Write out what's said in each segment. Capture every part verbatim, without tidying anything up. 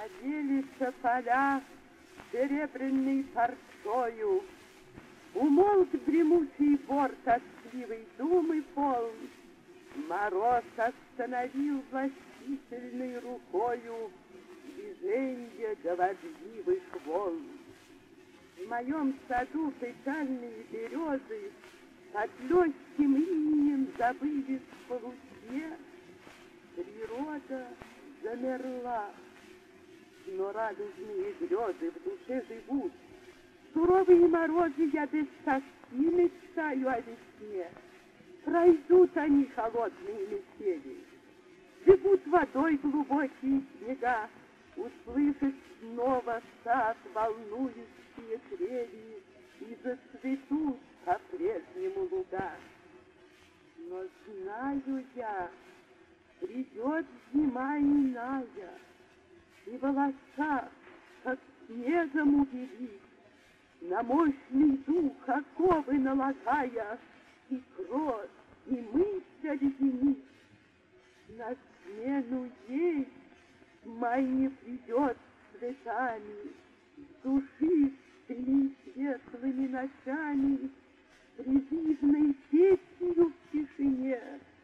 Оделись поля серебряной парчою, умолк дремучий бор тоскливой думы полн. Мороз остановил властительной рукою движенье дождливых волн. В моем саду печальные березы под легким инием забылись в полутьме. Природа замерла, но радужные грезы в душе живут. Суровые морозы я без тоски мечтаю о весне. Пройдут они холодные метели, живут водой глубокие снега, услышит снова сад волнующие трели, и зацветут по-прежнему луга. Но знаю я, придет зима иная, и волоса, как снегом убелить, на мощный дух оковы налагая, и кровь, и мысль объединить. На смену ей май придет с цветами, душистыми светлыми ночами, призывной песнью в тишине.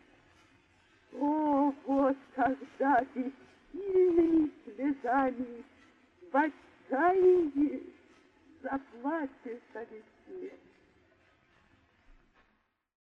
О, вот когда бессильными слезами в отчаянии заплачешь о весне.